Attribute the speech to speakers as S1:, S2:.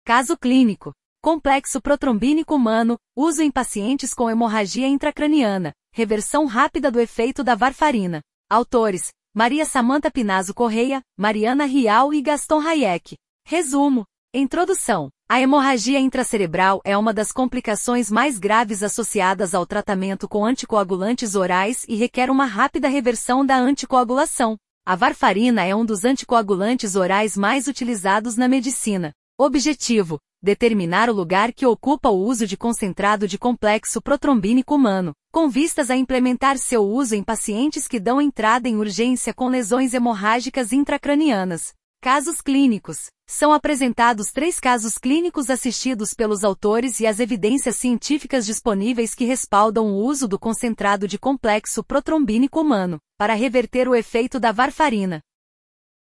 S1: Caso clínico. Complexo protrombínico humano, uso em pacientes com hemorragia intracraniana, reversão rápida do efeito da varfarina. Autores: Maria Samantha Pinazzo Correia, Mariana Rial e Gaston Hayek. Resumo. Introdução. A hemorragia intracerebral é uma das complicações mais graves associadas ao tratamento com anticoagulantes orais e requer uma rápida reversão da anticoagulação. A varfarina é um dos anticoagulantes orais mais utilizados na medicina. Objetivo: determinar o lugar que ocupa o uso de concentrado de complexo protrombínico humano, com vistas a implementar seu uso em pacientes que dão entrada em urgência com lesões hemorrágicas intracranianas. Casos clínicos. São apresentados 3 casos clínicos assistidos pelos autores e as evidências científicas disponíveis que respaldam o uso do concentrado de complexo protrombínico humano, para reverter o efeito da varfarina.